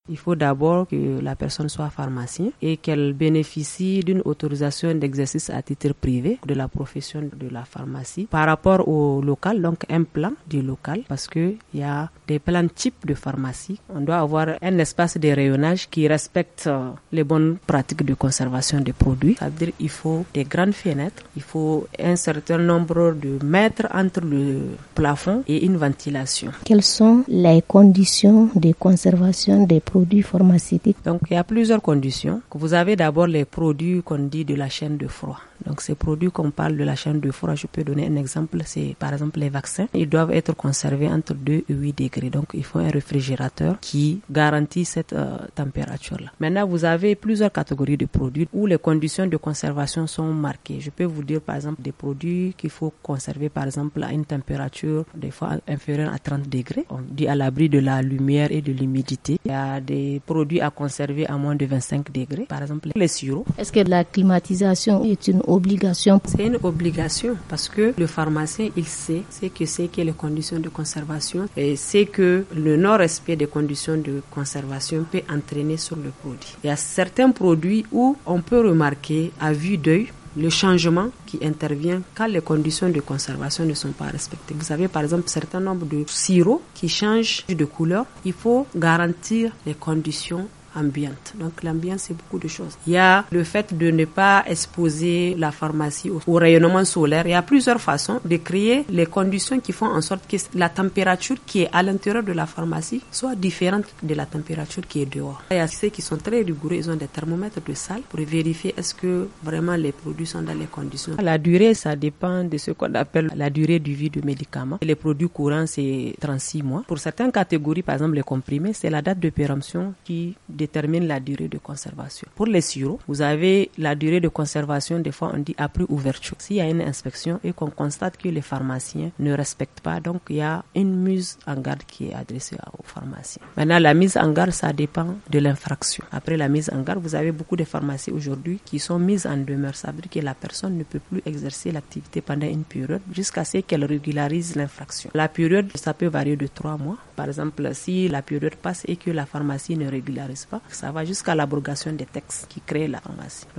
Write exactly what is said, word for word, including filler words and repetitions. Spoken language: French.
Il faut d'abord que la personne soit pharmacien et qu'elle bénéficie d'une autorisation d'exercice à titre privé de la profession de la pharmacie par rapport au local, donc un plan du local, parce qu'il y a des plans types de pharmacie. On doit avoir un espace de rayonnage qui respecte les bonnes pratiques de conservation des produits. Ça veut dire qu'il faut des grandes fenêtres, il faut un certain nombre de mètres entre le plafond et une ventilation. Quelles sont les conditions de conservation des produits pharmaceutiques? Donc, il y a plusieurs conditions. Vous avez d'abord les produits qu'on dit de la chaîne de froid. Donc, ces produits qu'on parle de la chaîne de froid, je peux donner un exemple, c'est par exemple les vaccins. Ils doivent être conservés entre deux et huit degrés. Donc, il faut un réfrigérateur qui garantit cette euh, température-là. Maintenant, vous avez plusieurs catégories de produits où les conditions de conservation sont marquées. Je peux vous dire par exemple des produits qu'il faut conserver par exemple à une température des fois inférieure à trente degrés. On dit à l'abri de la lumière et de l'humidité. Il y a des produits à conserver à moins de vingt-cinq degrés. Par exemple, les sirops. Est-ce que la climatisation est une obligation? C'est une obligation parce que le pharmacien, il sait, sait que c'est que les conditions de conservation et sait que le non-respect des conditions de conservation peut entraîner sur le produit. Il y a certains produits où on peut remarquer à vue d'œil le changement qui intervient quand les conditions de conservation ne sont pas respectées. Vous avez par exemple un certain nombre de sirops qui changent de couleur. Il faut garantir les conditions ambiante. Donc l'ambiance, c'est beaucoup de choses. Il y a le fait de ne pas exposer la pharmacie au, au rayonnement solaire. Il y a plusieurs façons de créer les conditions qui font en sorte que la température qui est à l'intérieur de la pharmacie soit différente de la température qui est dehors. Il y a ceux qui sont très rigoureux, ils ont des thermomètres de salle pour vérifier est-ce que vraiment les produits sont dans les conditions. La durée, ça dépend de ce qu'on appelle la durée de vie du médicament. Les produits courants, c'est trente-six mois. Pour certaines catégories, par exemple les comprimés, c'est la date de péremption qui détermine la durée de conservation. Pour les sirops, vous avez la durée de conservation, des fois on dit après ouverture. S'il y a une inspection et qu'on constate que les pharmaciens ne respectent pas, donc il y a une mise en garde qui est adressée aux pharmaciens. Maintenant, la mise en garde, ça dépend de l'infraction. Après la mise en garde, vous avez beaucoup de pharmacies aujourd'hui qui sont mises en demeure. Ça veut dire que la personne ne peut plus exercer l'activité pendant une période jusqu'à ce qu'elle régularise l'infraction. La période, ça peut varier de trois mois. Par exemple, si la période passe et que la pharmacie ne régularise pas, ça va jusqu'à l'abrogation des textes qui créent la pharmacie.